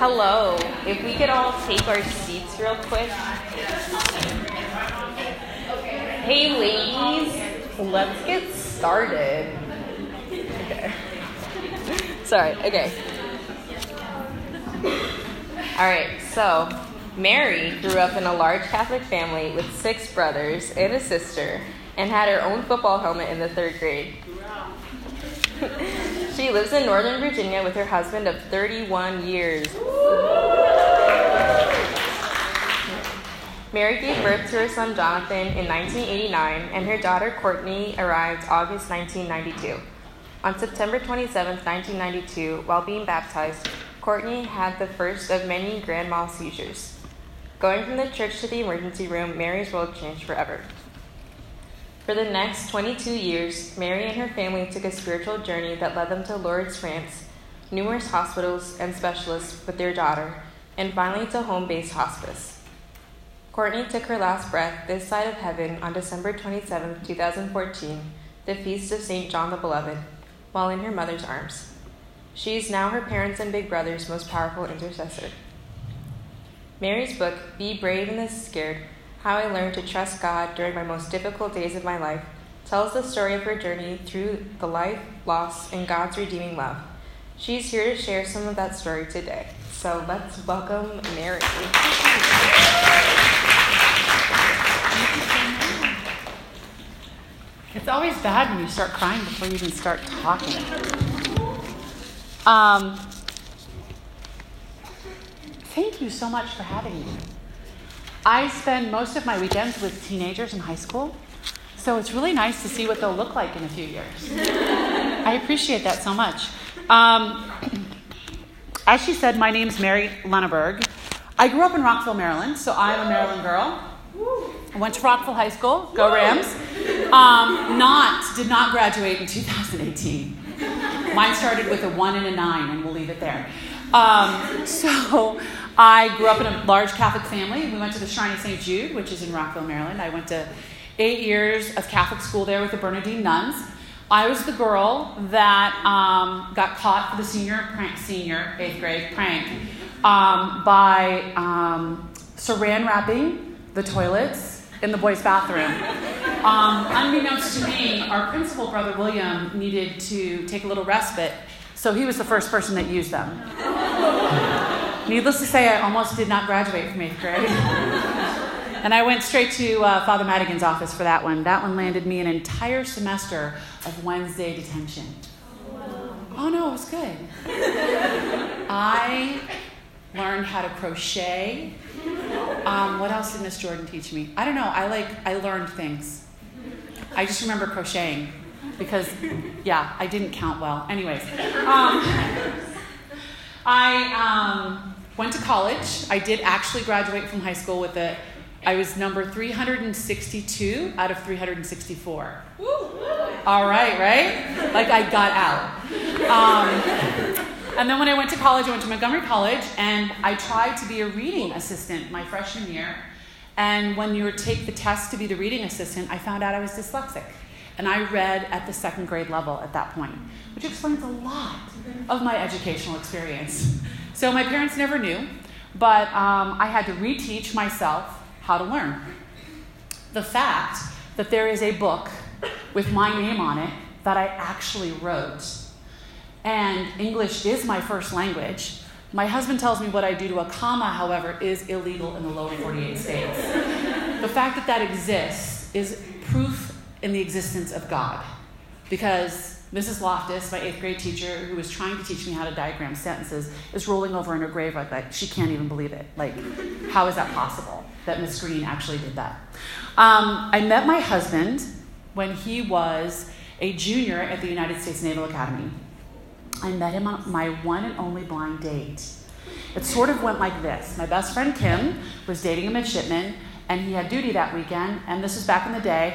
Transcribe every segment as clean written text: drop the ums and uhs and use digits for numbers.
Hello. If we could all take our seats real quick. Hey, ladies. Let's get started. Okay. Sorry. Okay. All right. So, Mary grew up in a large Catholic family with 6 brothers and a sister and had her own football helmet in the 3rd grade. She lives in Northern Virginia with her husband of 31 years. Mary gave birth to her son Jonathan in 1989, and her daughter Courtney arrived August 1992. On September 27, 1992, while being baptized, Courtney had the first of many grand mal seizures. Going from the church to the emergency room, Mary's world changed forever. For the next 22 years, Mary and her family took a spiritual journey that led them to Lourdes, France, numerous hospitals and specialists with their daughter, and finally to home-based hospice. Courtney took her last breath this side of heaven on December 27, 2014, the feast of St. John the Beloved, while in her mother's arms. She is now her parents' and big brother's most powerful intercessor. Mary's book, Be Brave in the Scared, How I Learned to Trust God During My Most Difficult Days of My Life, tells the story of her journey through the life, loss, and God's redeeming love. She's here to share some of that story today. So let's welcome Mary. It's always bad when you start crying before you even start talking. Thank you so much for having me. I spend most of my weekends with teenagers in high school, so it's really nice to see what they'll look like in a few years. I appreciate that so much. As she said, my name's Mary Lenneberg. I grew up in Rockville, Maryland, so I'm a Maryland girl. I went to Rockville High School, go Rams. Did not graduate in 2018. Mine started with a 1 and a 9, and we'll leave it there. So I grew up in a large Catholic family. We went to the Shrine of St. Jude, which is in Rockville, Maryland. I went to 8 years of Catholic school there with the Bernardine nuns. I was the girl that got caught for the senior 8th grade prank by saran wrapping the toilets in the boys' bathroom. Unbeknownst to me, our principal, Brother William, needed to take a little respite, so he was the first person that used them. Needless to say, I almost did not graduate from 8th grade. And I went straight to Father Madigan's office for that one. That one landed me an entire semester of Wednesday detention. Oh no, it was good. I learned how to crochet. What else did Miss Jordan teach me? I don't know. I learned things. I just remember crocheting because, I didn't count well. Anyways, I went to college. I did actually graduate from high school I was number 362 out of 364. Woo! All right? Like I got out. And then when I went to college, I went to Montgomery College, and I tried to be a reading assistant my freshman year. And when you take the test to be the reading assistant, I found out I was dyslexic. And I read at the 2nd grade level at that point, which explains a lot of my educational experience. So my parents never knew, but I had to reteach myself how to learn. The fact that there is a book with my name on it that I actually wrote, and English is my first language. My husband tells me what I do to a comma, however, is illegal in the lower 48 states. The fact that that exists is proof in the existence of God. Because Mrs. Loftus, my 8th grade teacher, who was trying to teach me how to diagram sentences, is rolling over in her grave like that. She can't even believe it. Like, how is that possible that Miss Green actually did that? I met my husband when he was a junior at the United States Naval Academy. I met him on my one and only blind date. It sort of went like this. My best friend Kim was dating a midshipman, and he had duty that weekend, and this was back in the day,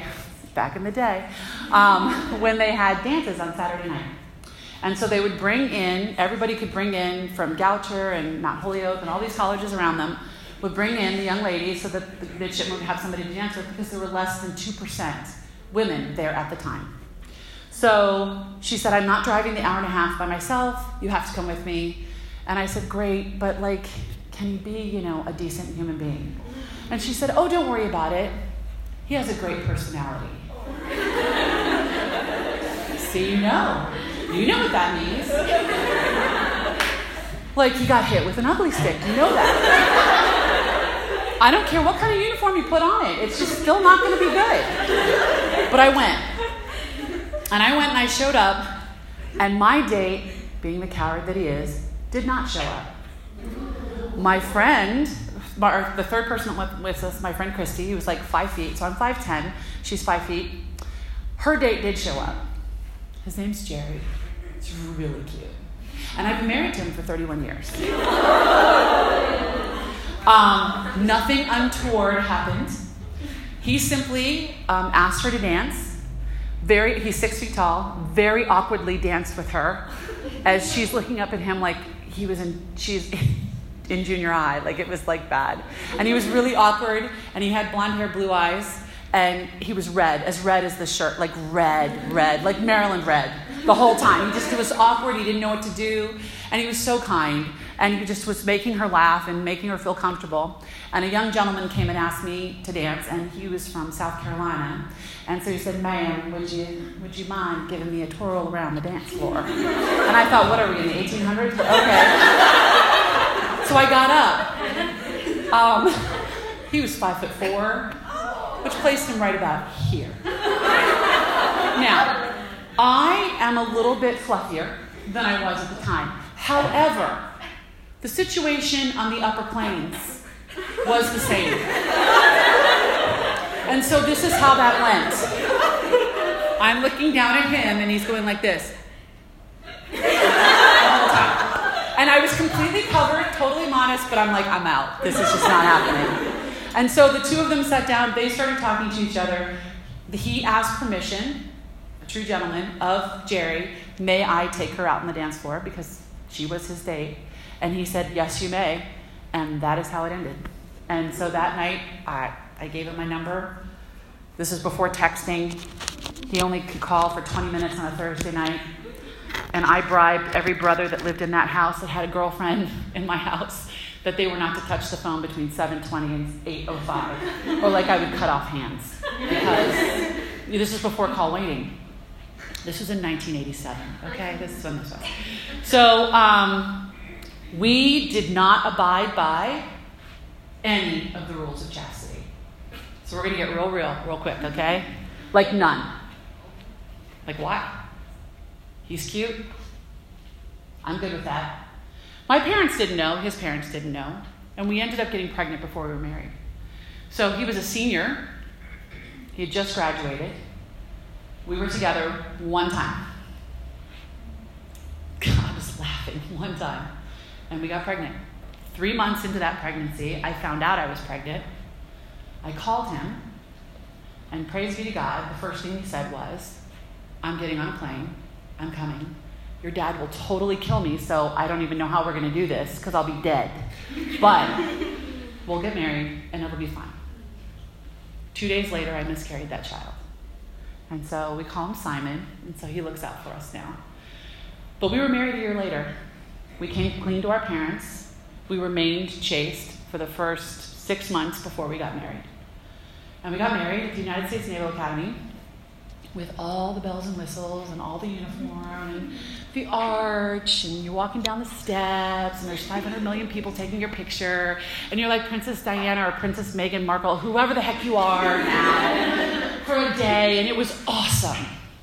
when they had dances on Saturday night. And so they would everybody could bring in from Goucher and Mount Holyoke and all these colleges around them, would bring in the young ladies so that the midshipmen would have somebody to dance with, because there were less than 2% women there at the time. So she said, I'm not driving the hour and a half by myself. You have to come with me. And I said, great, but like, can he be, a decent human being? And she said, oh, don't worry about it. He has a great personality. See, you know what that means. Like, he got hit with an ugly stick. You know that. I don't care what kind of uniform you put on it. It's just still not going to be good. But I went. And I showed up. And my date, being the coward that he is, did not show up. My friend, the third person that went with us, my friend Christy, he was like 5 feet. So I'm 5'10". She's 5 feet. Her date did show up. His name's Jerry. He's really cute. And I've been married to him for 31 years. Nothing untoward happened. He simply asked her to dance. He's 6 feet tall, very awkwardly danced with her as she's looking up at him like she's in junior high, like it was like bad. And he was really awkward, and he had blonde hair, blue eyes, and he was red as the shirt, like red, like Maryland red the whole time. He was awkward, he didn't know what to do, and he was so kind, and he just was making her laugh and making her feel comfortable. And a young gentleman came and asked me to dance, and he was from South Carolina. And so he said, ma'am, would you mind giving me a twirl around the dance floor? And I thought, what are we, in the 1800s? Okay. So I got up. He was 5'4", which placed him right about here. Now, I am a little bit fluffier than I was at the time. However, the situation on the Upper Plains was the same. And so this is how that went. I'm looking down at him, and he's going like this. The whole time. And I was completely covered, totally modest, but I'm like, I'm out. This is just not happening. And so the two of them sat down. They started talking to each other. He asked permission, a true gentleman, of Jerry, may I take her out on the dance floor? Because she was his date. And he said, yes, you may. And that is how it ended. And so that night, I gave him my number. This is before texting. He only could call for 20 minutes on a Thursday night. And I bribed every brother that lived in that house that had a girlfriend in my house that they were not to touch the phone between 7:20 and 8:05. Or like I would cut off hands. Because this is before call waiting. This was in 1987, okay? This is when this was. So we did not abide by any of the rules of chastity. So we're going to get real quick, okay? Like none. Like why? He's cute. I'm good with that. My parents didn't know. His parents didn't know. And we ended up getting pregnant before we were married. So he was a senior. He had just graduated. We were together one time. God, I was laughing one time. And we got pregnant. 3 months into that pregnancy, I found out I was pregnant. I called him, and praise be to God, the first thing he said was, I'm getting on a plane. I'm coming. Your dad will totally kill me, so I don't even know how we're going to do this, because I'll be dead. But we'll get married, and it'll be fine. 2 days later, I miscarried that child. And so we call him Simon, and so he looks out for us now. But we were married a year later. We came clean to our parents. We remained chaste for the first 6 months before we got married. And we got married at the United States Naval Academy with all the bells and whistles and all the uniform and the arch, and you're walking down the steps, and there's 500 million people taking your picture, and you're like Princess Diana or Princess Meghan Markle, whoever the heck you are now, for a day, and it was awesome.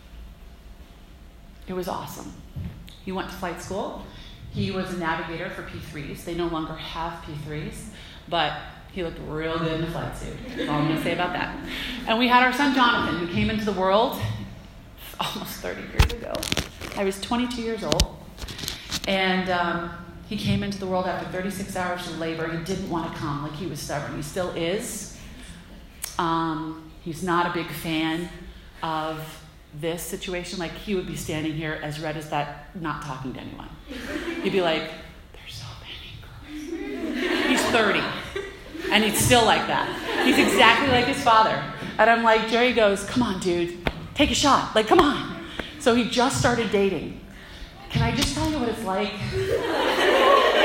It was awesome. He went to flight school. He was a navigator for P3s. They no longer have P3s, but he looked real good in the flight suit. That's all I'm going to say about that. And we had our son Jonathan, who came into the world almost 30 years ago. I was 22 years old. And he came into the world after 36 hours of labor. He didn't want to come, like he was stubborn. He still is. He's not a big fan of this situation. Like, he would be standing here as red as that, not talking to anyone. He'd be like, there's so many girls. He's 30. And he's still like that. He's exactly like his father. And I'm like, Jerry goes, come on, dude. Take a shot. Like, come on. So he just started dating. Can I just tell you what it's like?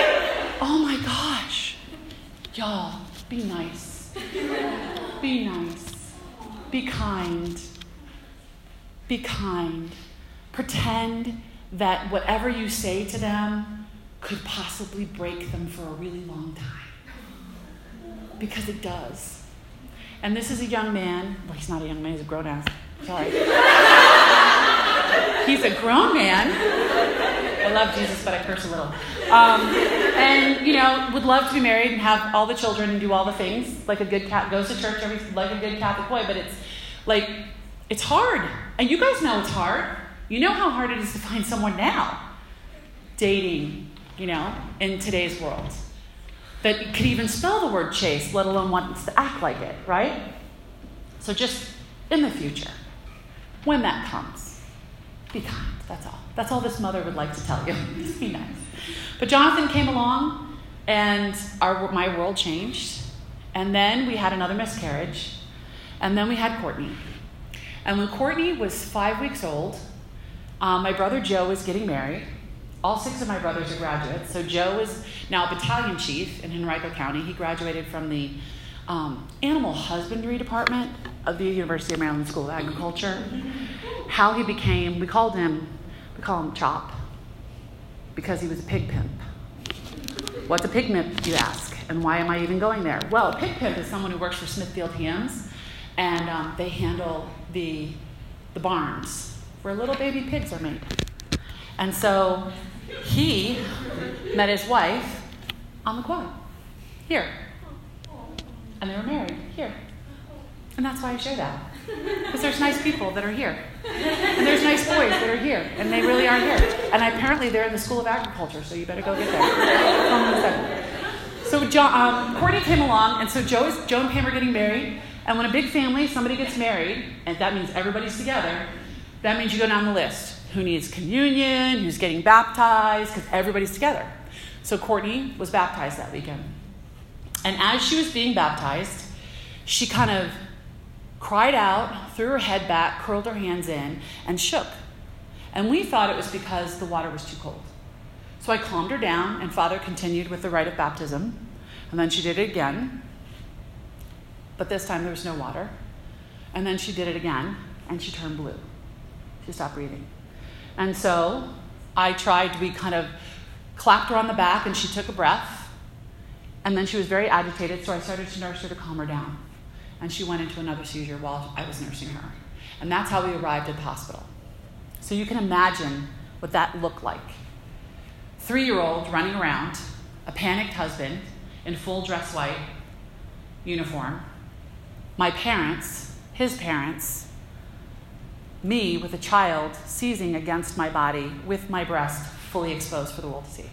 Oh my gosh. Y'all, be nice. Be nice. Be kind. Be kind. Pretend that whatever you say to them could possibly break them for a really long time. Because it does. And this is a young man. Well, he's not a young man, he's a grown ass. Sorry. He's a grown man. I love Jesus, but I curse a little. And, would love to be married and have all the children and do all the things like a good cat, goes to church like a good Catholic boy, but it's hard. And you guys know it's hard. You know how hard it is to find someone now. Dating, in today's world. That could even spell the word chase, let alone wants to act like it, right? So just in the future, when that comes, be kind, that's all. That's all this mother would like to tell you. Just be nice. But Jonathan came along, and my world changed. And then we had another miscarriage. And then we had Courtney. And when Courtney was 5 weeks old, my brother Joe was getting married. All 6 of my brothers are graduates. So Joe is now a battalion chief in Henrico County. He graduated from the animal husbandry department of the University of Maryland School of Agriculture. How he became, we call him Chop, because he was a pig pimp. What's a pig pimp, you ask? And why am I even going there? Well, a pig pimp is someone who works for Smithfield Hams, and they handle the barns where little baby pigs are made. And so he met his wife on the quad, here. And they were married, here. And that's why I share that. Because there's nice people that are here. And there's nice boys that are here. And they really are here. And apparently they're in the School of Agriculture, so you better go get there. So Courtney came along, and so Joe and Pam are getting married. And when a big family, somebody gets married, and that means everybody's together, that means you go down the list. Who needs communion, who's getting baptized, because everybody's together. So Courtney was baptized that weekend. And as she was being baptized, she kind of cried out, threw her head back, curled her hands in, and shook. And we thought it was because the water was too cold. So I calmed her down, and Father continued with the rite of baptism. And then she did it again. But this time there was no water. And then she did it again, and she turned blue. She stopped breathing. And so we kind of clapped her on the back, and she took a breath. And then she was very agitated, so I started to nurse her to calm her down. And she went into another seizure while I was nursing her. And that's how we arrived at the hospital. So you can imagine what that looked like. 3-year-old running around, a panicked husband in full dress white uniform, my parents, his parents, me with a child seizing against my body with my breast fully exposed for the world to see.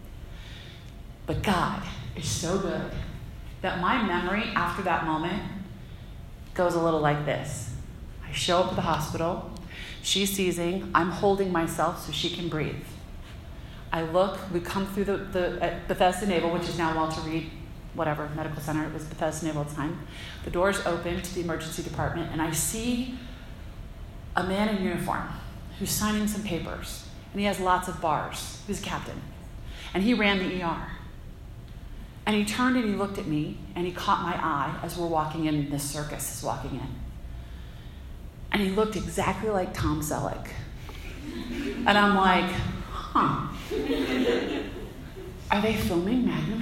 But God is so good that my memory after that moment goes a little like this. I show up at the hospital. She's seizing. I'm holding myself so she can breathe. I look. We come through the Bethesda Naval, which is now Walter Reed, whatever, medical center. It was Bethesda Naval at the time. The doors open to the emergency department, and I see a man in uniform who's signing some papers. And he has lots of bars. He was a captain. And he ran the ER. And he turned and he looked at me, and he caught my eye as we're walking in, this circus is walking in. And he looked exactly like Tom Selleck. And I'm like, are they filming Magnum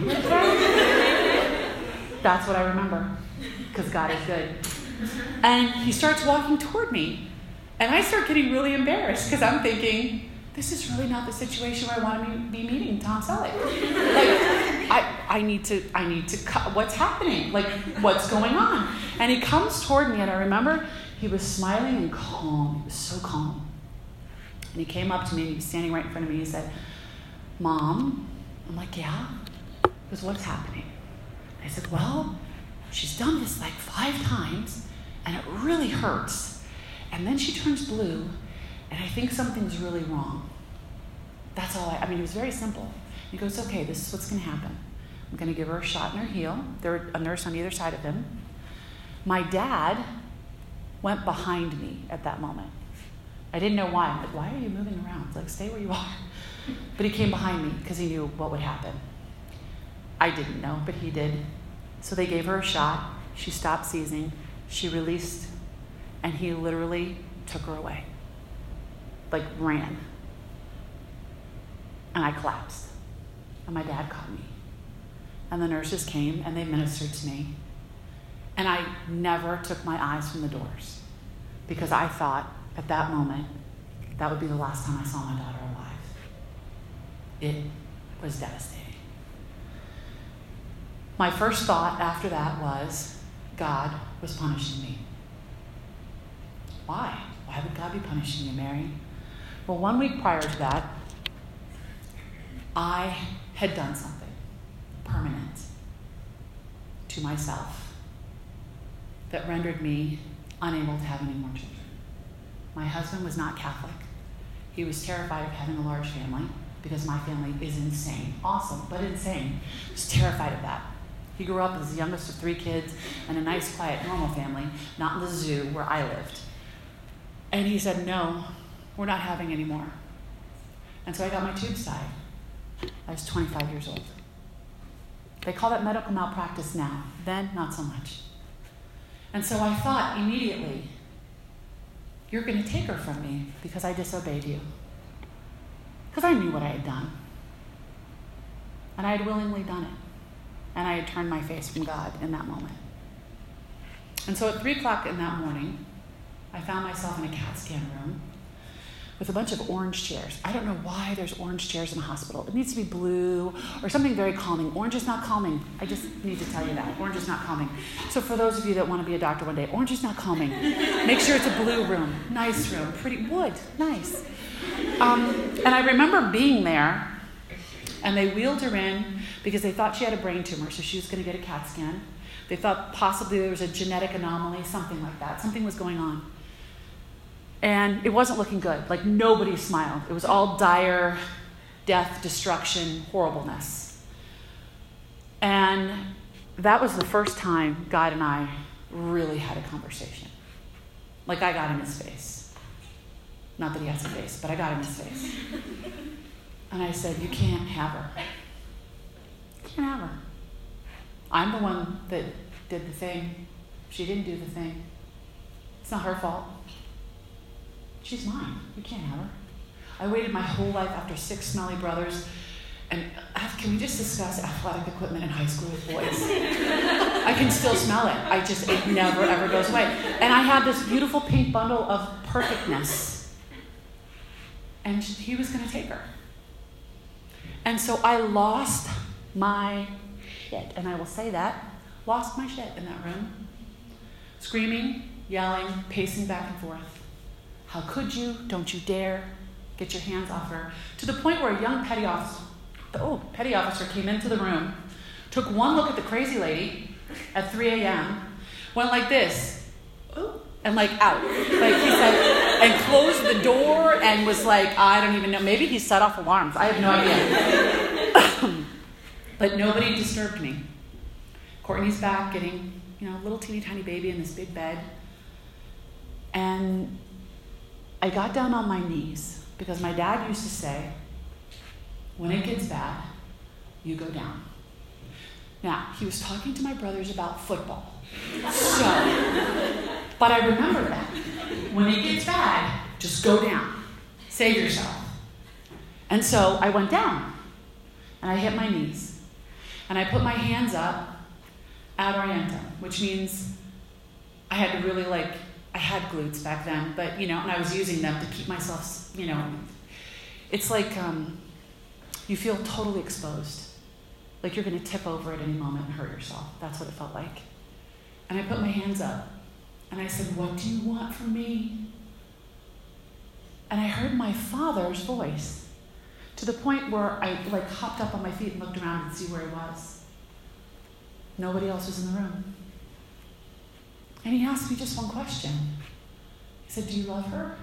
PI? That's what I remember, because God is good. And he starts walking toward me, and I start getting really embarrassed, because I'm thinking, this is really not the situation where I want to be meeting Tom Selleck. I need to what's happening? Like, what's going on? And he comes toward me, and I remember he was smiling and calm. He was so calm. And he came up to me, and he was standing right in front of me. He said, Mom? I'm like, yeah? He goes, what's happening? I said, well, she's done this like 5 times, and it really hurts. And then she turns blue, and I think something's really wrong. That's all it was very simple. He goes, okay, this is what's going to happen. I'm going to give her a shot in her heel. There was a nurse on either side of him. My dad went behind me at that moment. I didn't know why. I'm like, why are you moving around? It's like, stay where you are. But he came behind me because he knew what would happen. I didn't know, but he did. So they gave her a shot. She stopped seizing. She released, and he literally took her away. Like, ran. And I collapsed. And my dad caught me. And the nurses came, and they ministered to me. And I never took my eyes from the doors, because I thought at that moment that would be the last time I saw my daughter alive. It was devastating. My first thought after that was God was punishing me. Why? Why would God be punishing you, Mary? Well, 1 week prior to that, I had done something permanent to myself that rendered me unable to have any more children. My husband was not Catholic. He was terrified of having a large family because my family is insane. Awesome, but insane. He was terrified of that. He grew up as the youngest of 3 kids in a nice, quiet, normal family, not in the zoo where I lived. And he said, no, we're not having any more. And so I got my tubes tied. I was 25 years old. They call that medical malpractice now. Then, not so much. And so I thought immediately, you're going to take her from me because I disobeyed you. Because I knew what I had done. And I had willingly done it. And I had turned my face from God in that moment. And so at 3 o'clock in that morning, I found myself in a CAT scan room with a bunch of orange chairs. I don't know why there's orange chairs in a hospital. It needs to be blue or something very calming. Orange is not calming. I just need to tell you that. Orange is not calming. So for those of you that want to be a doctor one day, orange is not calming. Make sure it's a blue room. Nice room. Pretty wood. Nice. And I remember being there, and they wheeled her in because they thought she had a brain tumor, so she was going to get a CAT scan. They thought possibly there was a genetic anomaly, something like that. Something was going on. And it wasn't looking good. Like, nobody smiled. It was all dire death, destruction, horribleness. And that was the first time God and I really had a conversation. Like, I got in his face. Not that he has a face, but I got in his face. And I said, you can't have her. You can't have her. I'm the one that did the thing. She didn't do the thing. It's not her fault. She's mine. You can't have her. I waited my whole life after 6 smelly brothers. And can we just discuss athletic equipment in high school with boys? I can still smell it. It never, ever goes away. And I had this beautiful pink bundle of perfectness. And he was going to take her. And so I lost my shit. And I will say that. Lost my shit in that room. Screaming, yelling, pacing back and forth. How could you? Don't you dare. Get your hands off her. To the point where a young petty officer came into the room, took one look at the crazy lady at 3 a.m., went like this, and like out. Like he said, and closed the door and was like, I don't even know. Maybe he set off alarms. I have no idea. But nobody disturbed me. Courtney's back getting, a little teeny tiny baby in this big bed. And I got down on my knees because my dad used to say, when it gets bad, you go down. Now, he was talking to my brothers about football. But I remember that. When it gets bad, just go down. Save yourself. And so I went down. And I hit my knees. And I put my hands up ad orientem, which means I had to really I had glutes back then, but, and I was using them to keep myself, it's like you feel totally exposed. Like you're going to tip over at any moment and hurt yourself. That's what it felt like. And I put my hands up, and I said, what do you want from me? And I heard my father's voice to the point where I, hopped up on my feet and looked around to see where he was. Nobody else was in the room. And he asked me just one question. He said, do you love her?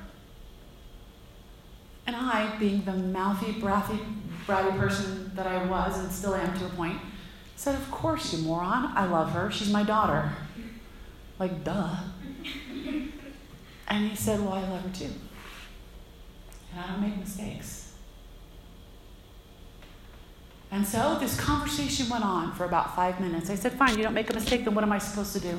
And I, being the mouthy, bratty person that I was and still am to a point, said, of course, you moron. I love her. She's my daughter. Like, duh. And he said, well, I love her too. And I don't make mistakes. And And so this conversation went on for about 5 minutes. I said, fine, you don't make a mistake, then what am I supposed to do?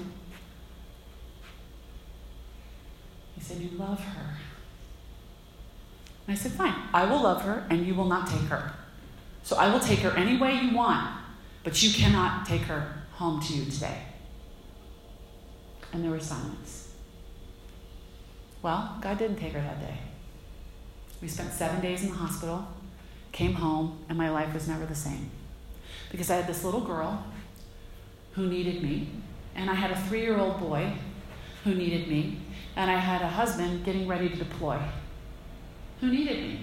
He said, you love her. And I said, fine, I will love her and you will not take her. So I will take her any way you want, but you cannot take her home to you today. And there was silence. Well, God didn't take her that day. We spent 7 days in the hospital, came home, and my life was never the same. Because I had this little girl who needed me, and I had a 3-year-old boy who needed me, and I had a husband getting ready to deploy who needed me.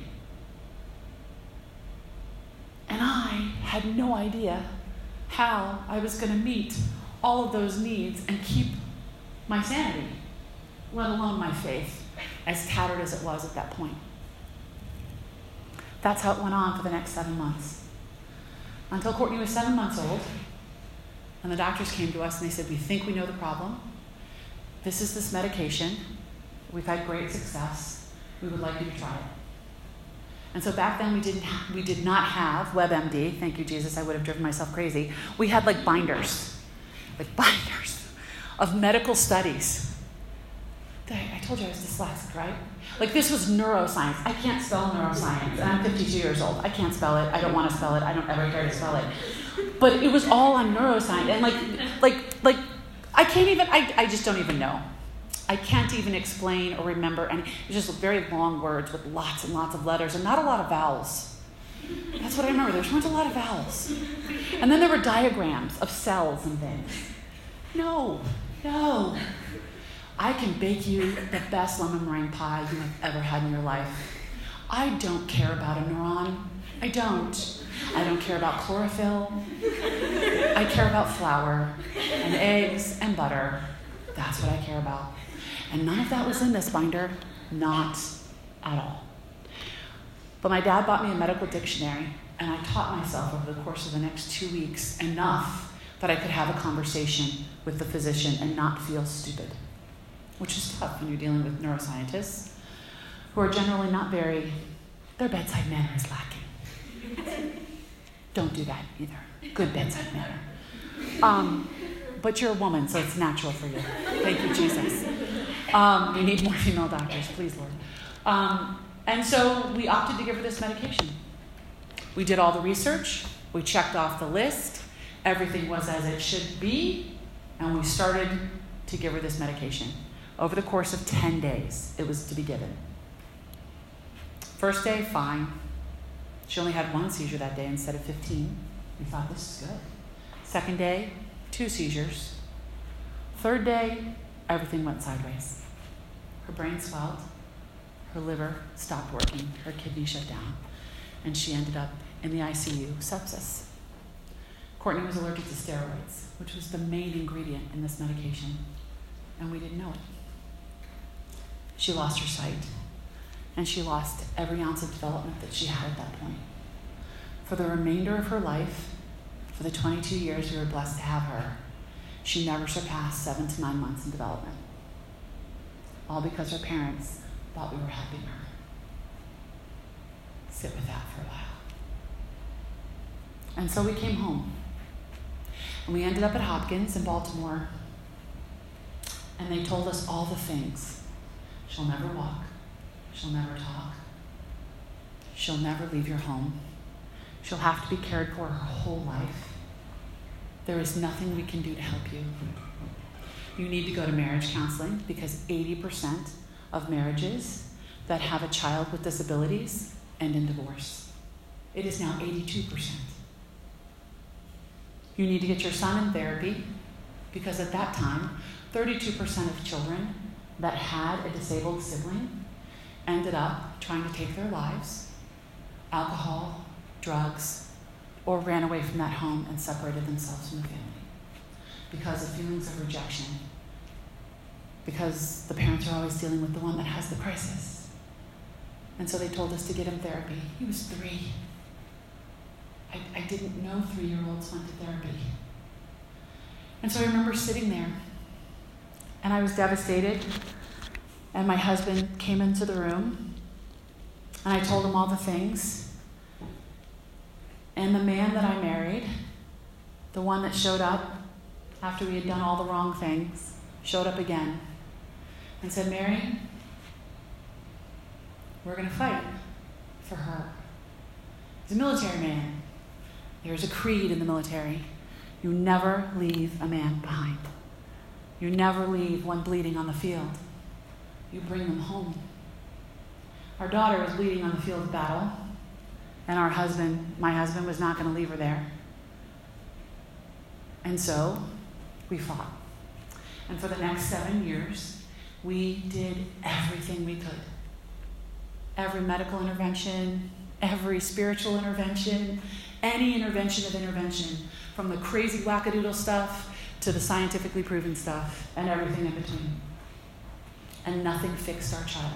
And I had no idea how I was going to meet all of those needs and keep my sanity, let alone my faith, as tattered as it was at that point. That's how it went on for the next 7 months. Until Courtney was 7 months old, and the doctors came to us and they said, we think we know the problem. This is this medication. We've had great success. We would like you to try it. And so back then we did not have WebMD. Thank you, Jesus. I would have driven myself crazy. We had binders of medical studies. I told you I was dyslexic, right? This was neuroscience. I can't spell neuroscience, and I'm 52 years old. I can't spell it. I don't want to spell it. I don't ever care to spell it. But it was all on neuroscience, and I can't even. I just don't even know. I can't even explain or remember, and it's just very long words with lots and lots of letters and not a lot of vowels. That's what I remember. There weren't a lot of vowels. And then there were diagrams of cells and things. No. I can bake you the best lemon meringue pie you have ever had in your life. I don't care about a neuron. I don't. I don't care about chlorophyll. I care about flour and eggs and butter. That's what I care about. And none of that was in this binder. Not at all. But my dad bought me a medical dictionary, and I taught myself over the course of the next 2 weeks enough that I could have a conversation with the physician and not feel stupid, which is tough when you're dealing with neuroscientists who are generally not very, their bedside manner is lacking. Don't do that either. Good bedside manner. But you're a woman, so it's natural for you. Thank you, Jesus. We need more female doctors, please, Lord. And so we opted to give her this medication. We did all the research. We checked off the list. Everything was as it should be. And we started to give her this medication. Over the course of 10 days, it was to be given. First day, fine. She only had 1 seizure that day instead of 15. We thought, this is good. Second day, 2 seizures. Third day, everything went sideways. Her brain swelled. Her liver stopped working. Her kidney shut down. And she ended up in the ICU, sepsis. Courtney was allergic to steroids, which was the main ingredient in this medication. And we didn't know it. She lost her sight. And she lost every ounce of development that she had at that point. For the remainder of her life, for the 22 years we were blessed to have her, she never surpassed 7 to 9 months in development. All because her parents thought we were helping her. Sit with that for a while. And so we came home. And we ended up at Hopkins in Baltimore. And they told us all the things. She'll never walk. She'll never talk. She'll never leave your home. She'll have to be cared for her whole life. There is nothing we can do to help you. You need to go to marriage counseling because 80% of marriages that have a child with disabilities end in divorce. It is now 82%. You need to get your son in therapy because at that time, 32% of children that had a disabled sibling ended up trying to take their lives, alcohol, drugs, or ran away from that home and separated themselves from the family because of feelings of rejection, because the parents are always dealing with the one that has the crisis. And so they told us to get him therapy. He was 3. I didn't know 3-year-olds went to therapy. And so I remember sitting there, and I was devastated, and my husband came into the room, and I told him all the things. And the man that I married, the one that showed up after we had done all the wrong things, showed up again and said, Mary, we're going to fight for her. He's a military man. There's a creed in the military. You never leave a man behind. You never leave one bleeding on the field. You bring them home. Our daughter was bleeding on the field of battle, and my husband was not going to leave her there. And so we fought. And for the next 7 years, we did everything we could. Every medical intervention, every spiritual intervention, any intervention of intervention, from the crazy wackadoodle stuff to the scientifically proven stuff and everything in between. And nothing fixed our child.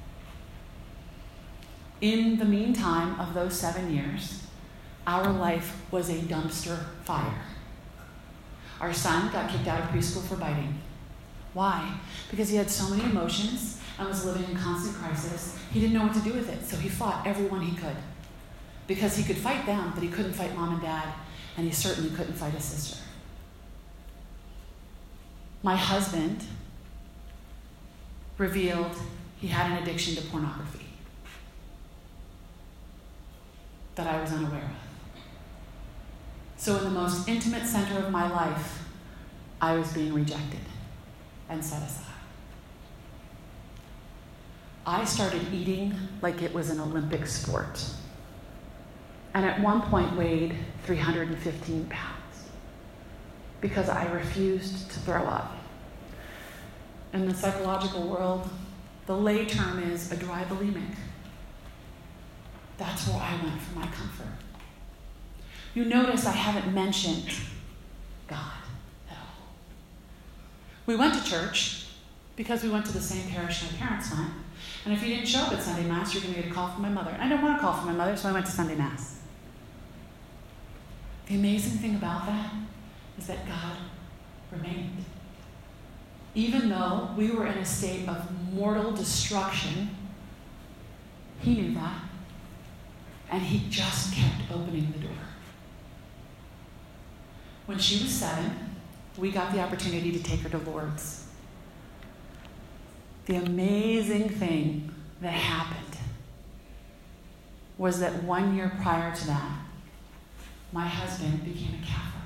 In the meantime of those 7 years, our life was a dumpster fire. Our son got kicked out of preschool for biting. Why? Because he had so many emotions and was living in constant crisis. He didn't know what to do with it, so he fought everyone he could. Because he could fight them, but he couldn't fight mom and dad, and he certainly couldn't fight his sister. My husband revealed he had an addiction to pornography that I was unaware of. So in the most intimate center of my life, I was being rejected and set aside. I started eating like it was an Olympic sport. And at one point weighed 315 pounds because I refused to throw up. In the psychological world, the lay term is a dry bulimic. That's where I went for my comfort. You notice I haven't mentioned God at all. We went to church because we went to the same parish my parents went. And if you didn't show up at Sunday Mass, you're going to get a call from my mother. And I don't want a call from my mother, so I went to Sunday Mass. The amazing thing about that is that God remained. Even though we were in a state of mortal destruction, he knew that. And he just kept opening the door. When she was 7, we got the opportunity to take her to Lourdes. The amazing thing that happened was that 1 year prior to that, my husband became a Catholic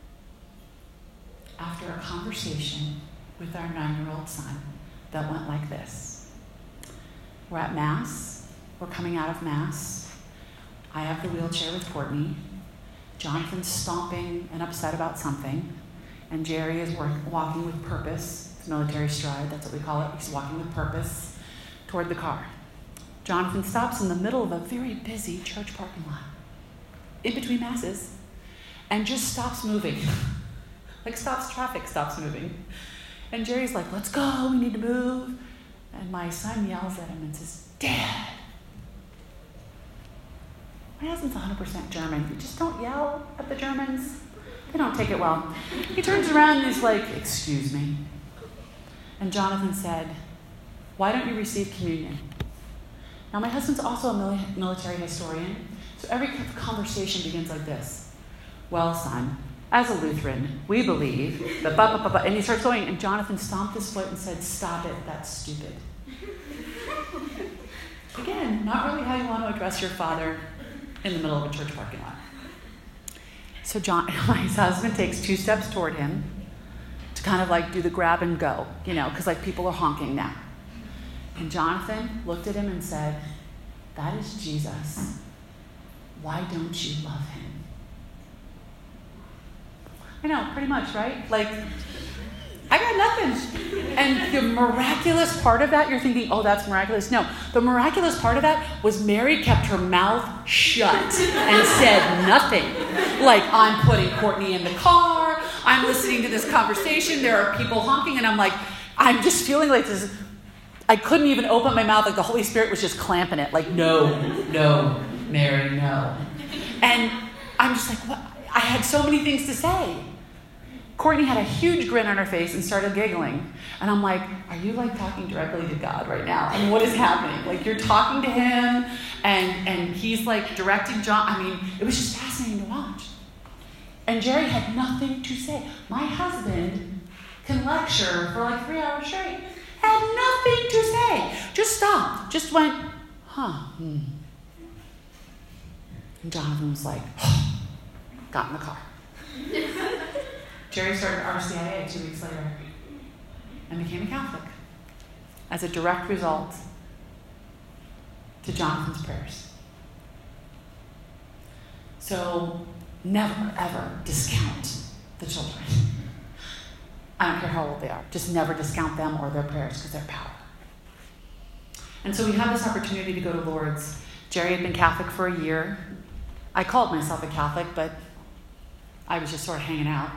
after a conversation with our 9-year-old son that went like this. We're at Mass. We're coming out of Mass. I have the wheelchair with Courtney. Jonathan's stomping and upset about something. And Jerry is walking with purpose. It's military stride, that's what we call it. He's walking with purpose toward the car. Jonathan stops in the middle of a very busy church parking lot, in between Masses, and just stops moving. Like traffic stops moving. And Jerry's like, let's go, we need to move. And my son yells at him and says, Dad. My husband's 100% German. You just don't yell at the Germans. They don't take it well. He turns around and he's like, excuse me. And Jonathan said, why don't you receive communion? Now, my husband's also a military historian, so every conversation begins like this. Well, son, as a Lutheran, we believe that blah, blah, blah, blah. And he starts going, and Jonathan stomped his foot and said, stop it, that's stupid. Again, not really how you want to address your father in the middle of a church parking lot. So my husband takes 2 steps toward him to kind of like do the grab and go, because like people are honking now. And Jonathan looked at him and said, that is Jesus. Why don't you love him? I know, pretty much, right? Like, I got nothing. And the miraculous part of that, you're thinking, oh, that's miraculous. No, the miraculous part of that was Mary kept her mouth shut and said nothing. Like, I'm putting Courtney in the car. I'm listening to this conversation. There are people honking. And I'm like, I'm just feeling like this. I couldn't even open my mouth. Like the Holy Spirit was just clamping it. Like, no, Mary, no. And I'm just like, what? I had so many things to say. Courtney had a huge grin on her face and started giggling. And I'm like, are you like talking directly to God right now? I mean, what is happening? Like, you're talking to him and he's like directing John. I mean, it was just fascinating to watch. And Jerry had nothing to say. My husband can lecture for like 3 hours straight. Had nothing to say. Just stopped. Just went, And Jonathan was like, got in the car. Jerry started RCIA 2 weeks later and became a Catholic as a direct result to Jonathan's prayers. So never, ever discount the children. I don't care how old they are. Just never discount them or their prayers because they're power. And so we had this opportunity to go to Lourdes. Jerry had been Catholic for a year. I called myself a Catholic, but I was just sort of hanging out.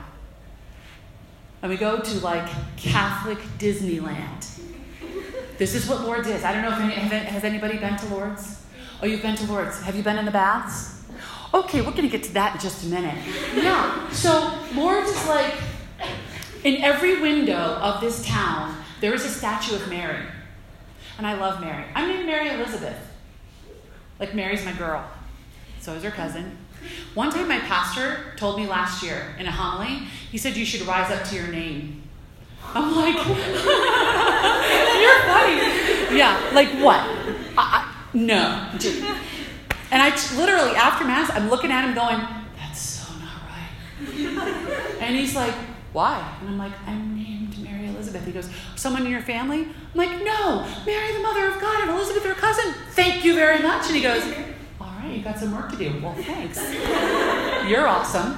And we go to like Catholic Disneyland. This is what Lourdes is. I don't know if has anybody been to Lourdes? Oh, you've been to Lourdes. Have you been in the baths? Okay, we're going to get to that in just a minute. Yeah, so Lourdes is like, in every window of this town, there is a statue of Mary. And I love Mary. I'm named Mary Elizabeth. Like, Mary's my girl. So is her cousin. One time my pastor told me last year in a homily, he said, you should rise up to your name. I'm like, you're funny. Yeah, like what? No. And I literally, after Mass, I'm looking at him going, that's so not right. And he's like, why? And I'm like, I'm named Mary Elizabeth. He goes, someone in your family? I'm like, no, Mary, the Mother of God, and Elizabeth, her cousin. Thank you very much. And he goes, all right, you got some work to do. Well, thanks. You're awesome.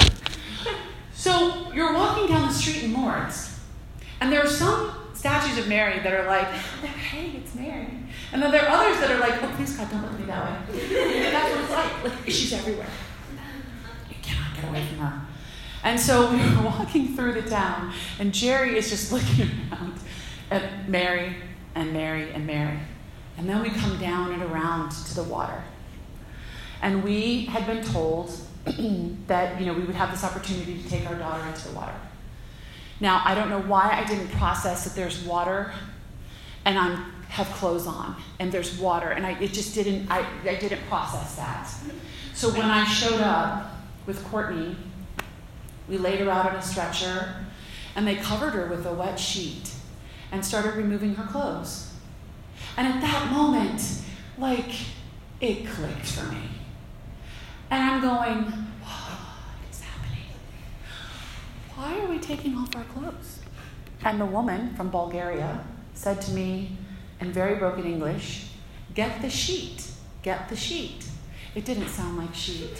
So you're walking down the street in Lourdes, and there are some statues of Mary that are like, hey, it's Mary. And then there are others that are like, oh, please, God, don't look at me that way. That's what it's like. Like, she's everywhere. You cannot get away from her. And so we were walking through the town, and Jerry is just looking around at Mary and Mary and Mary. And then we come down and around to the water. And we had been told that, we would have this opportunity to take our daughter into the water. Now, I don't know why I didn't process that there's water and I have clothes on and there's water, and I didn't process that. So when I showed up with Courtney, we laid her out on a stretcher, and they covered her with a wet sheet and started removing her clothes. And at that moment, like, it clicked for me. And I'm going, what is happening? Why are we taking off our clothes? And the woman from Bulgaria said to me in very broken English, get the sheet, get the sheet. It didn't sound like sheet.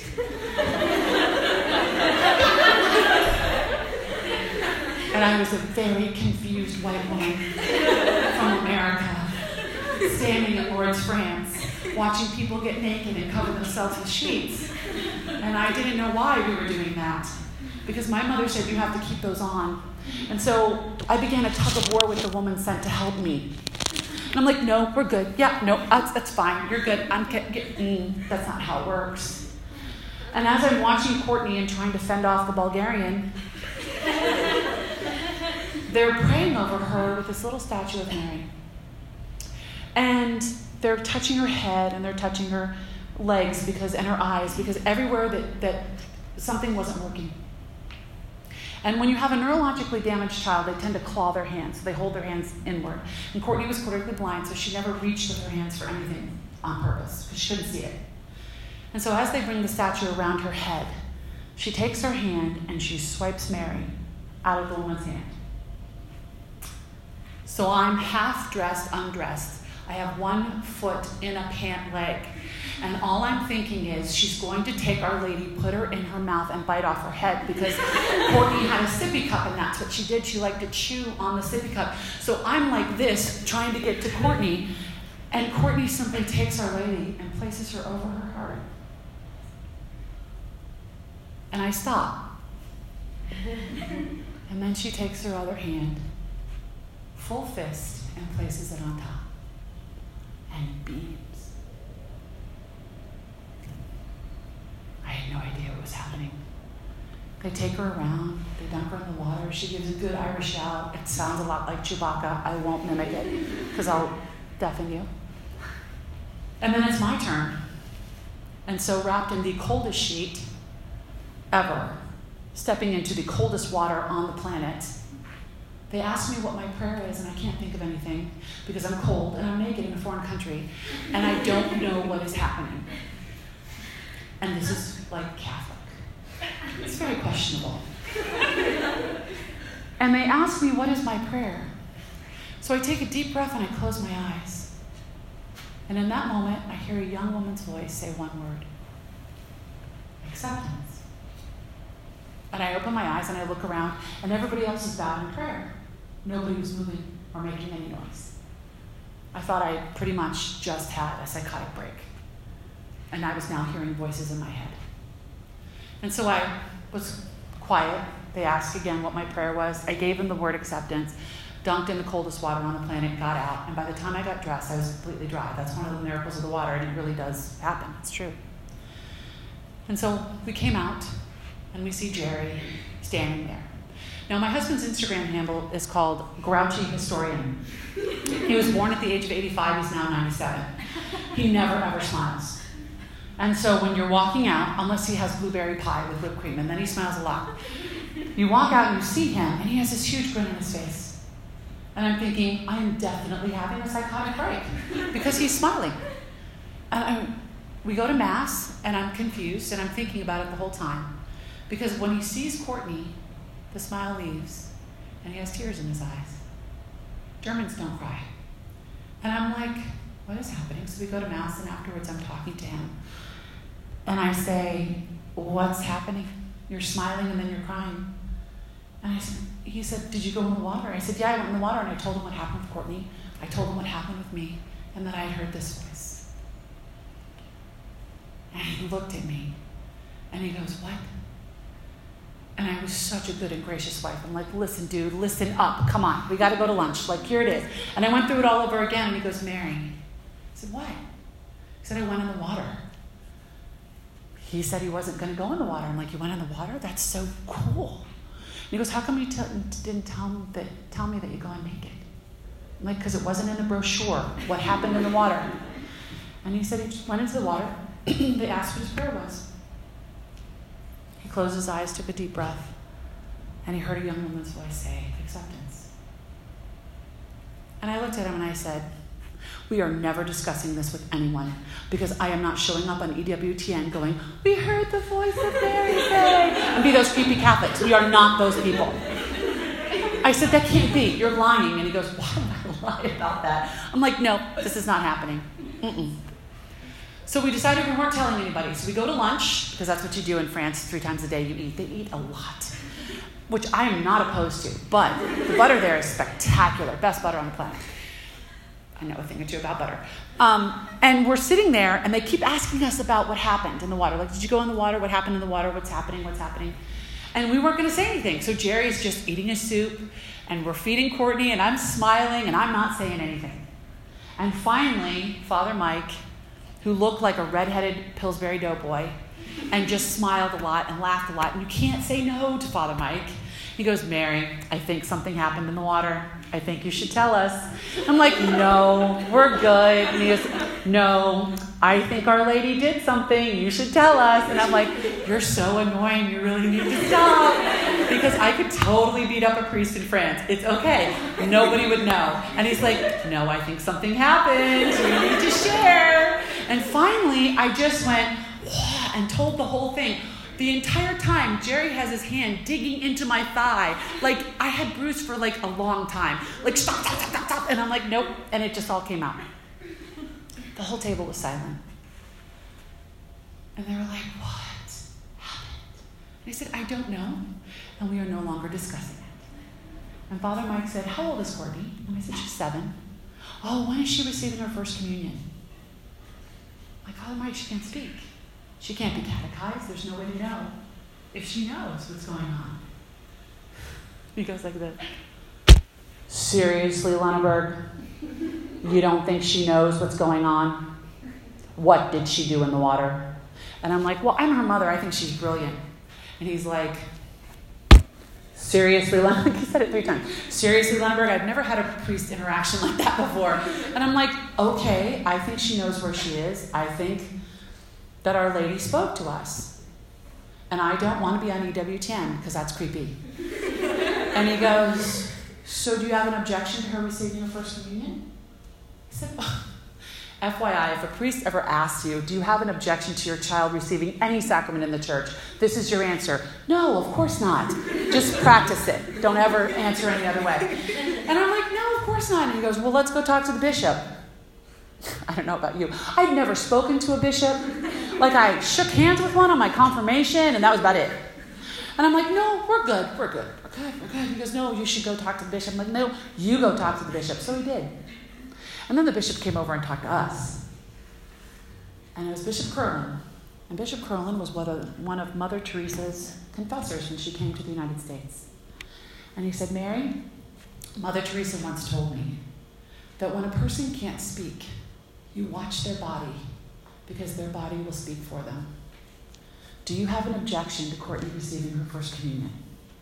And I was a very confused white woman from America, standing in Lourdes, France, watching people get naked and cover themselves with sheets. And I didn't know why we were doing that, because my mother said you have to keep those on. And so I began a tug of war with the woman sent to help me. And I'm like, no, we're good. Yeah, no, that's fine. You're good. That's not how it works. And as I'm watching Courtney and trying to fend off the Bulgarian, they're praying over her with this little statue of Mary. And they're touching her head and they're touching her legs and her eyes, because everywhere that something wasn't working. And when you have a neurologically damaged child, they tend to claw their hands. So they hold their hands inward. And Courtney was critically blind, so she never reached with her hands for anything on purpose, because she couldn't see it. And so as they bring the statue around her head, she takes her hand and she swipes Mary out of the woman's hand. So I'm half dressed, undressed. I have one foot in a pant leg. And all I'm thinking is she's going to take Our Lady, put her in her mouth, and bite off her head, because Courtney had a sippy cup, and that's what she did. She liked to chew on the sippy cup. So I'm like this, trying to get to Courtney, and Courtney simply takes Our Lady and places her over her heart. And I stop. And then she takes her other hand, full fist, and places it on top, and beams. I had no idea what was happening. They take her around. They dunk her in the water. She gives a good Irish shout. It sounds a lot like Chewbacca. I won't mimic it because I'll deafen you. And then it's my turn. And so wrapped in the coldest sheet ever, stepping into the coldest water on the planet, they ask me what my prayer is, and I can't think of anything because I'm cold and I'm naked in a foreign country, and I don't know what is happening. And this is like Catholic. It's very questionable. And they ask me, what is my prayer? So I take a deep breath and I close my eyes. And in that moment, I hear a young woman's voice say one word: acceptance. And I open my eyes and I look around, and everybody else is bowed in prayer. Nobody was moving or making any noise. I thought I pretty much just had a psychotic break. And I was now hearing voices in my head. And so I was quiet. They asked again what my prayer was. I gave them the word acceptance, dunked in the coldest water on the planet, got out. And by the time I got dressed, I was completely dry. That's one of the miracles of the water, and it really does happen. It's true. And so we came out, and we see Jerry standing there. Now, my husband's Instagram handle is called Grouchy Historian. He was born at the age of 85. He's now 97. He never, ever smiles. And so when you're walking out, unless he has blueberry pie with whipped cream, and then he smiles a lot, you walk out and you see him, and he has this huge grin on his face. And I'm thinking, I am definitely having a psychotic break because he's smiling. And we go to Mass, and I'm confused, and I'm thinking about it the whole time. Because when he sees Courtney, the smile leaves, and he has tears in his eyes. Germans don't cry. And I'm like, what is happening? So we go to Mass, and afterwards I'm talking to him. And I say, what's happening? You're smiling and then you're crying. And he said, did you go in the water? I said, yeah, I went in the water, and I told him what happened with Courtney. I told him what happened with me, and that I had heard this voice. And he looked at me, and he goes, what? And I was such a good and gracious wife. I'm like, listen, dude, listen up. Come on. We got to go to lunch. Like, here it is. And I went through it all over again, and he goes, Mary. I said, what? He said, I went in the water. He said he wasn't going to go in the water. I'm like, you went in the water? That's so cool. And he goes, how come you didn't tell me that you go in naked? I'm like, because it wasn't in the brochure. What happened in the water? And he said he just went into the water. They asked what his prayer was. He closed his eyes, took a deep breath, and he heard a young woman's voice say, acceptance. And I looked at him and I said, we are never discussing this with anyone, because I am not showing up on EWTN going, we heard the voice of Mary say, and be those creepy Catholics. We are not those people. I said, that can't be. You're lying. And he goes, why would I lie about that? I'm like, no, this is not happening. Mm-mm. So we decided we weren't telling anybody. So we go to lunch, because that's what you do in France 3 times a day. You eat. They eat a lot, which I am not opposed to. But the butter there is spectacular. Best butter on the planet. I know a thing or two about butter. And we're sitting there, and they keep asking us about what happened in the water. Like, did you go in the water? What happened in the water? What's happening? What's happening? And we weren't going to say anything. So Jerry's just eating his soup, and we're feeding Courtney, and I'm smiling, and I'm not saying anything. And finally, Father Mike, who looked like a redheaded Pillsbury Doughboy, and just smiled a lot and laughed a lot. And you can't say no to Father Mike. He goes, Mary, I think something happened in the water. I think you should tell us. I'm like, no, we're good. And he goes, no, I think Our Lady did something. You should tell us. And I'm like, you're so annoying. You really need to stop. Because I could totally beat up a priest in France. It's okay. Nobody would know. And he's like, no, I think something happened. We need to share. And finally, I just went, whoa, and told the whole thing. The entire time, Jerry has his hand digging into my thigh. Like, I had bruised for, like, a long time. Like, stop, stop, stop, stop, stop. And I'm like, nope. And it just all came out. The whole table was silent. And they were like, what happened? And I said, I don't know. And we are no longer discussing it. And Father Mike said, how old is Courtney? And I said, she's 7. Oh, when is she receiving her first communion? Like, Father Mike, she can't speak. She can't be catechized. There's no way to know if she knows what's going on. He goes like this. Seriously, Lunenburg? You don't think she knows what's going on? What did she do in the water? And I'm like, well, I'm her mother. I think she's brilliant. And he's like, Seriously, Lundberg, he said it 3 times. Seriously, Lundberg, I've never had a priest interaction like that before. And I'm like, okay, I think she knows where she is. I think that Our Lady spoke to us. And I don't want to be on EWTN because that's creepy. And he goes, so do you have an objection to her receiving her First Communion? He said, FYI, if a priest ever asks you, do you have an objection to your child receiving any sacrament in the church? This is your answer. No, of course not. Just practice it. Don't ever answer any other way. And I'm like, no, of course not. And he goes, well, let's go talk to the bishop. I don't know about you. I'd never spoken to a bishop. Like, I shook hands with one on my confirmation, and that was about it. And I'm like, no, we're good. He goes, no, you should go talk to the bishop. I'm like, no, you go talk to the bishop. So he did. And then the bishop came over and talked to us. And it was Bishop Curlin. And Bishop Curlin was one of Mother Teresa's confessors when she came to the United States. And he said, Mary, Mother Teresa once told me that when a person can't speak, you watch their body because their body will speak for them. Do you have an objection to Courtney receiving her First Communion?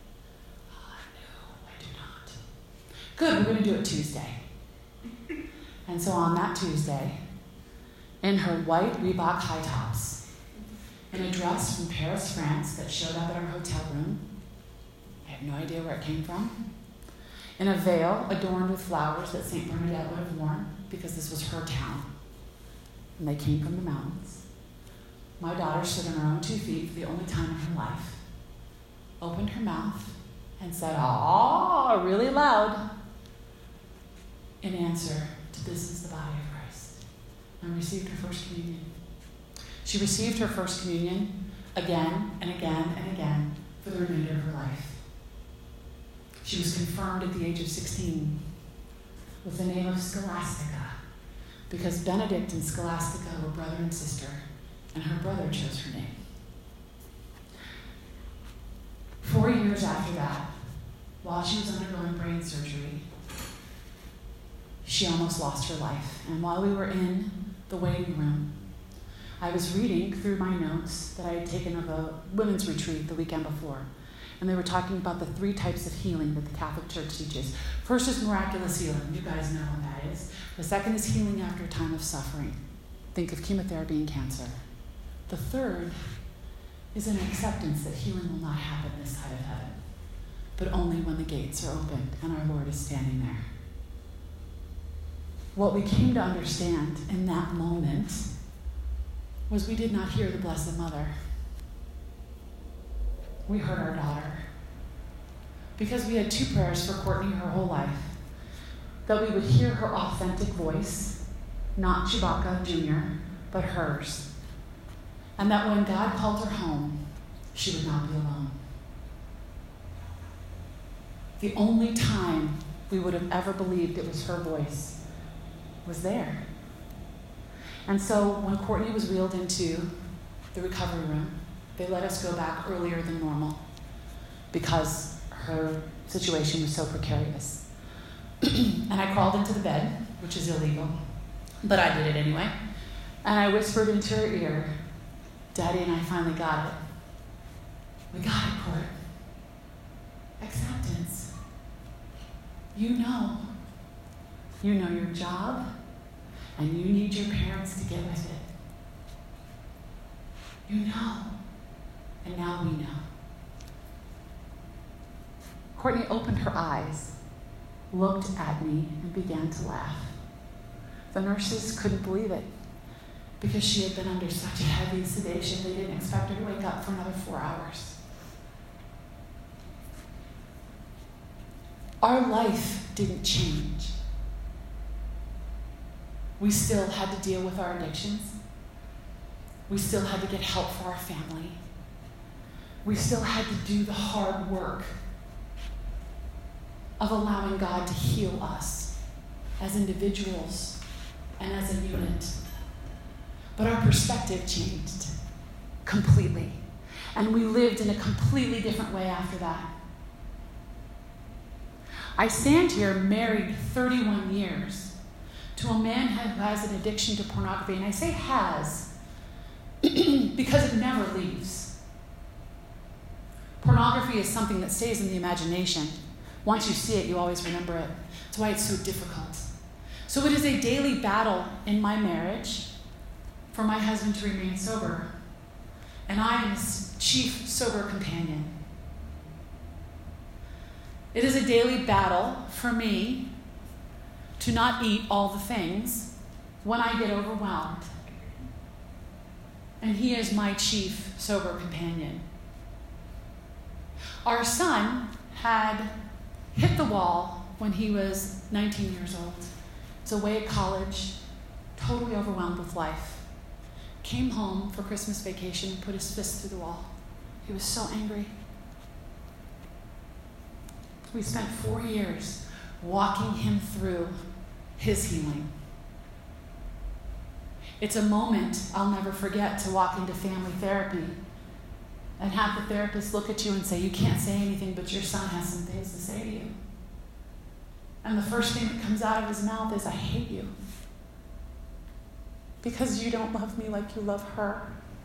No, I do not. Good, we're going to do it Tuesday. And so on that Tuesday, in her white Reebok high tops, in a dress from Paris, France that showed up at our hotel room, I have no idea where it came from, in a veil adorned with flowers that St. Bernadette would have worn because this was her town, and they came from the mountains. My daughter stood on her own 2 feet for the only time in her life, opened her mouth, and said, "Ah," really loud, in answer to "This is the body of Christ," and received her First Communion. She received her First Communion again and again and again for the remainder of her life. She was confirmed at the age of 16 with the name of Scholastica because Benedict and Scholastica were brother and sister, and her brother chose her name. 4 years after that, while she was undergoing brain surgery, she almost lost her life. And while we were in the waiting room, I was reading through my notes that I had taken of a women's retreat the weekend before. And they were talking about the 3 types of healing that the Catholic Church teaches. First is miraculous healing. You guys know what that is. The second is healing after a time of suffering. Think of chemotherapy and cancer. The third is an acceptance that healing will not happen this side of heaven, but only when the gates are opened and our Lord is standing there. What we came to understand in that moment was we did not hear the Blessed Mother. We heard our daughter. Because we had 2 prayers for Courtney her whole life. That we would hear her authentic voice, not Chewbacca Jr., but hers. And that when God called her home, she would not be alone. The only time we would have ever believed it was her voice was there. And so when Courtney was wheeled into the recovery room, they let us go back earlier than normal because her situation was so precarious. And I crawled into the bed, which is illegal, but I did it anyway. And I whispered into her ear, "Daddy and I finally got it. We got it, Court. Acceptance. You know your job, and you need your parents to get with it. You know, and now we know." Courtney opened her eyes, looked at me, and began to laugh. The nurses couldn't believe it because she had been under such heavy sedation they didn't expect her to wake up for another 4 hours. Our life didn't change. We still had to deal with our addictions. We still had to get help for our family. We still had to do the hard work of allowing God to heal us as individuals and as a unit. But our perspective changed completely. And we lived in a completely different way after that. I stand here married 31 years to a man who has an addiction to pornography. And I say has because it never leaves. Pornography therapy is something that stays in the imagination. Once you see it, you always remember it. That's why it's so difficult. So it is a daily battle in my marriage for my husband to remain sober. And I am his chief sober companion. It is a daily battle for me to not eat all the things when I get overwhelmed. And he is my chief sober companion. Our son had hit the wall when he was 19 years old. Was away at college, totally overwhelmed with life. Came home for Christmas vacation and put his fist through the wall. He was so angry. We spent 4 years walking him through his healing. It's a moment I'll never forget, to walk into family therapy and have the therapist look at you and say, you can't say anything, but your son has some things to say to you. And the first thing that comes out of his mouth is, I hate you. Because you don't love me like you love her.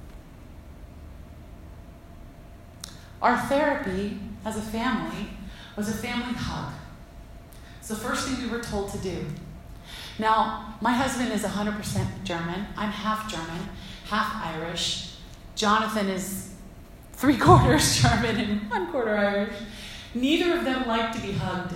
Our therapy as a family was a family hug. It's the first thing we were told to do. Now, my husband is 100% German. I'm half German, half Irish. Jonathan is 3/4 German and 1/4 Irish. Neither of them like to be hugged.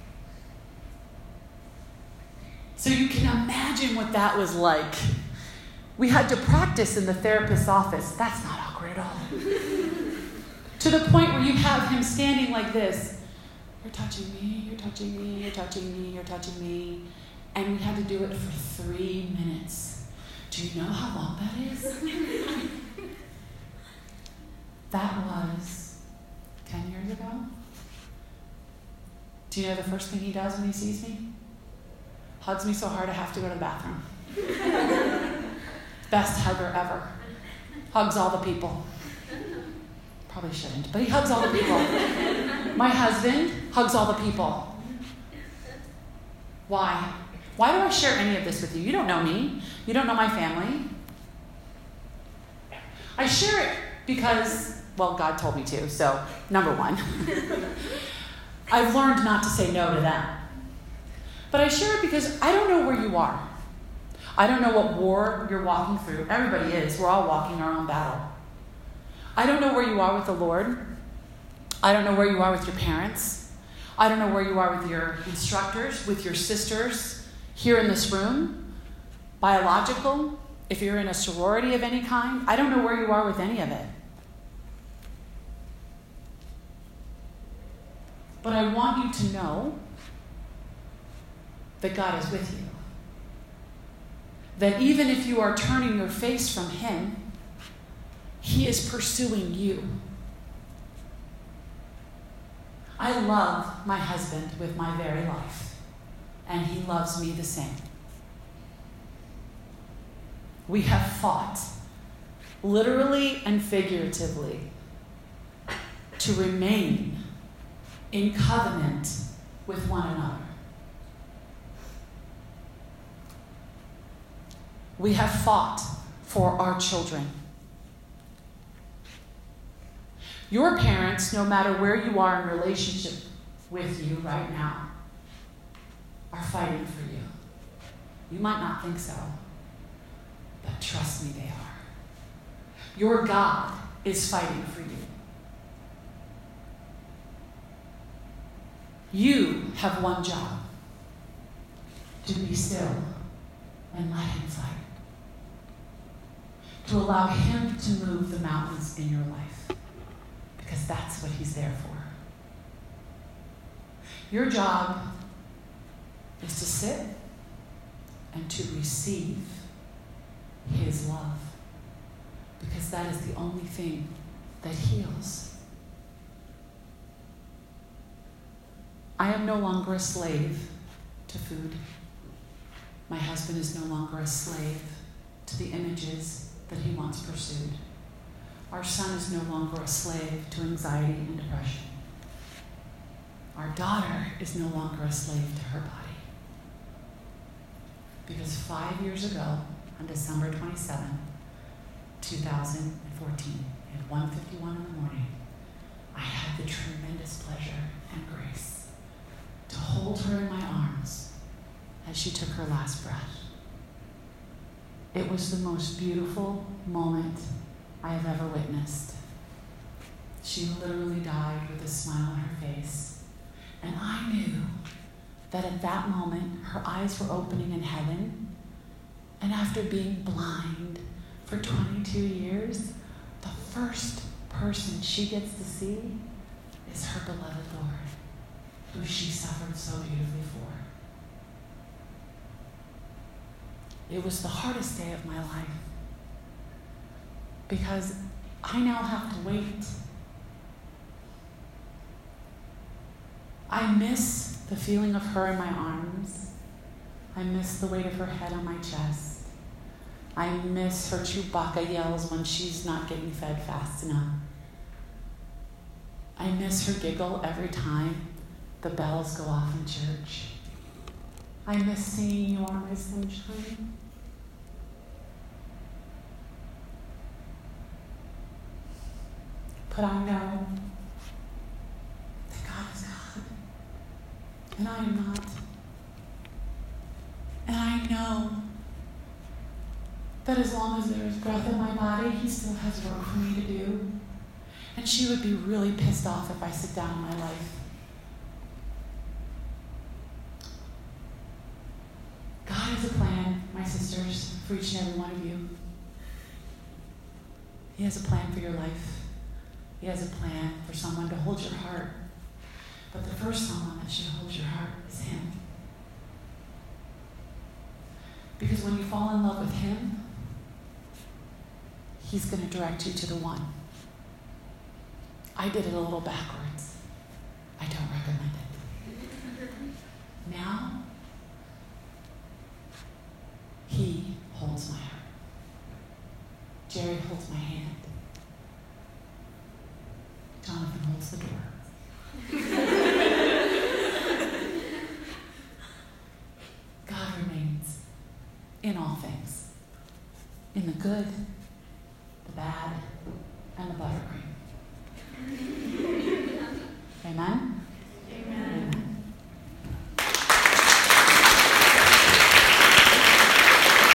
So you can imagine what that was like. We had to practice in the therapist's office. That's not awkward at all. To the point where you have him standing like this. You're touching me, you're touching me, you're touching me, you're touching me. And we had to do it for 3 minutes. Do you know how long that is? That was 10 years ago. Do you know the first thing he does when he sees me? Hugs me so hard I have to go to the bathroom. Best hugger ever. Hugs all the people. Probably shouldn't, but he hugs all the people. My husband hugs all the people. Why? Why do I share any of this with you? You don't know me. You don't know my family. I share it because, well, God told me to, so number one. I've learned not to say no to that. But I share it because I don't know where you are. I don't know what war you're walking through. Everybody is. We're all walking our own battle. I don't know where you are with the Lord. I don't know where you are with your parents. I don't know where you are with your instructors, with your sisters here in this room, biological, if you're in a sorority of any kind. I don't know where you are with any of it. But I want you to know that God is with you. That even if you are turning your face from Him, He is pursuing you. I love my husband with my very life, and he loves me the same. We have fought, literally and figuratively, to remain in covenant with one another. We have fought for our children. Your parents, no matter where you are in relationship with you right now, are fighting for you. You might not think so, but trust me, they are. Your God is fighting for you. You have one job: to be still and let Him fight. To allow Him to move the mountains in your life. Because that's what He's there for. Your job is to sit and to receive His love. Because that is the only thing that heals. I am no longer a slave to food. My husband is no longer a slave to the images that he once pursued. Our son is no longer a slave to anxiety and depression. Our daughter is no longer a slave to her body. Because 5 years ago, on December 27, 2014, at 1:51 in the morning, I had had the tremendous pleasure and grace to hold her in my arms as she took her last breath. It was the most beautiful moment I have ever witnessed. She literally died with a smile on her face. And I knew that at that moment, her eyes were opening in heaven. And after being blind for 22 years, the first person she gets to see is her beloved Lord, who she suffered so beautifully for. It was the hardest day of my life because I now have to wait. I miss the feeling of her in my arms. I miss the weight of her head on my chest. I miss her Chewbacca yells when she's not getting fed fast enough. I miss her giggle every time the bells go off in church. I miss singing You Are My Sunshine. But I know that God is God, and I am not. And I know that as long as there is breath in my body, He still has work for me to do. And she would be really pissed off if I sit down in my life. God has a plan, my sisters, for each and every one of you. He has a plan for your life. He has a plan for someone to hold your heart. But the first someone that should hold your heart is Him. Because when you fall in love with Him, He's going to direct you to the one. I did it a little backwards. I don't recommend it. Now, He holds my heart. Jerry holds my hand. Jonathan holds the door. God remains in all things, in the good, the bad, and the buttercream. Amen?